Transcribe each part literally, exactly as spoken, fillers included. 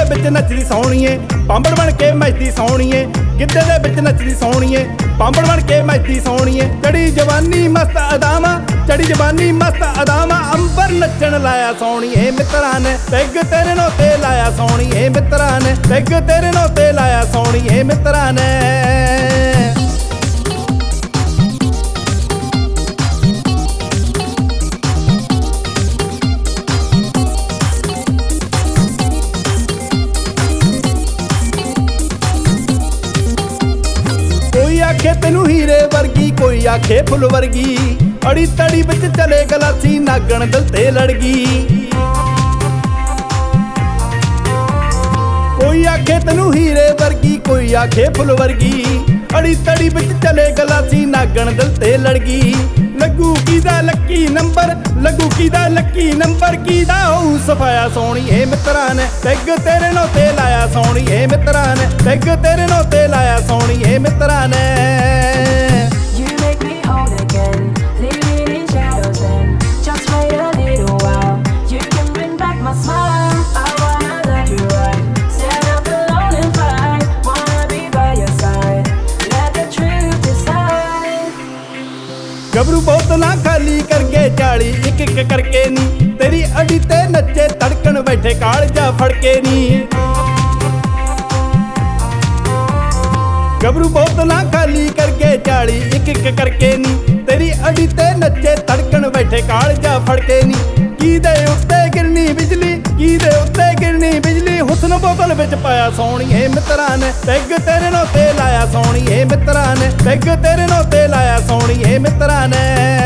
ਵਿੱਚ ਨੱਚਦੀ ਸੋਹਣੀਏ ਪਾਂਬੜ ਬਣ ਕੇ ਮੱਚਦੀ ਸੋਹਣੀਏ ਗਿੱਧੇ ਦੇ ਵਿੱਚ ਨੱਚਦੀ ਸੋਹਣੀਏ ਪਾਂਬੜ ਬਣ ਕੇ ਮੱਚਦੀ ਸੋਹਣੀਏ ਚੜੀ ਜਵਾਨੀ ਮਸਤ ਅਦਾਵਾਂ ਚੜੀ ਜਵਾਨੀ ਮਸਤ ਅਦਾਵਾਂ ਅੰਬਰ ਨੱਚਣ ਲਾਇਆ ਸੋਹਣੀਏ ਮਿੱਤਰਾਂ ਨੇ ਪੈਗ ਤੇਰੇ ਨੋ ਤੇ ਲਾਇਆ ਸੋਹਣੀਏ ਮਿੱਤਰਾਂ ਨੇ ਪੈਗ ਤੇਰੇ ਨੋ ਤੇ ਲਾਇਆ ਸੋਹਣੀਏ ਮਿੱਤਰਾਂ ਨੇ कोई आखे तेनू हीरे वर्गी कोई आखे फुल वर्गी अड़ी तड़ी बिच चले गलासी नागण दिल ते लड़गी कोई आखे तेनू हीरे वर्गी कोई आखे फुल वर्गी अड़ी तड़ी बिच चले गलासी नागण दिल ते लड़गी लगू कीदा लक्की नंबर लगू कीदा लक्की नंबर कीदा होऊ सफाया सोहणीए मित्तरां ने पैग तेरे नो ते लाया सोहणीए मित्तरां ने पैग तेरे नो ते लाया सोहणीए मित्तरां ने गबरू बहुत ना खाली करके चाली एक एक करके नी तेरी अड़ी ते नच्चे तड़कन बैठे कालजा फड़के नी गबरू बहुत ना खाली करके चाली एक एक करके नी तेरी अड़ी ते नच्चे तड़कन बैठे कालजा फड़के नी की दे उत्ते गिरनी बिजली की दे उत्ते गिरनी बिजली हुस्न बोतल विच पाया सोहणीए मित्तरां ने पैग तेरे नो ते लाया सोहणीए मित्तरां ने पैग तेरे नो ते लाया सोहणीए मित्तरां ने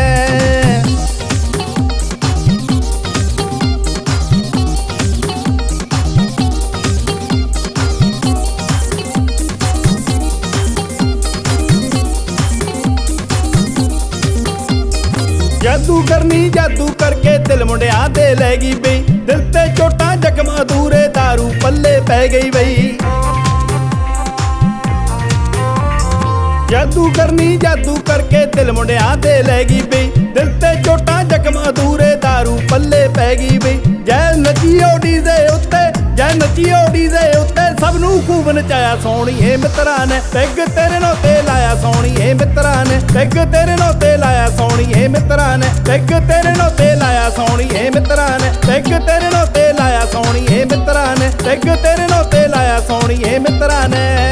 जादू करनी जादू करके दिल मुंडिया दे लैगी बई दिल ते चोटा जख्म अधूरे दारू पल्ले पै गई बई जादू करनी जादू करके दिल मुंडिया दे लैगी बई दिल ते चोटा जख्म अधूरे दारू पल्ले पै गई बई जै नचियो डीजे उत्ते जै नचियो डीजे उत्ते सब नू खूब नचाया सोहणीए मित्तरां ने पैग तेरे नो ते लाया सोहणीए मित्तरां ने पैग तेरे नो ते लाया सोहणीए मित्तरां ने पैग तेरे नो ते लाया सोहणीए मित्तरां ने पैग तेरे नो ते लाया सोहणीए मित्तरां ने पैग तेरे नो ते लाया सोहणीए मित्तरां ने।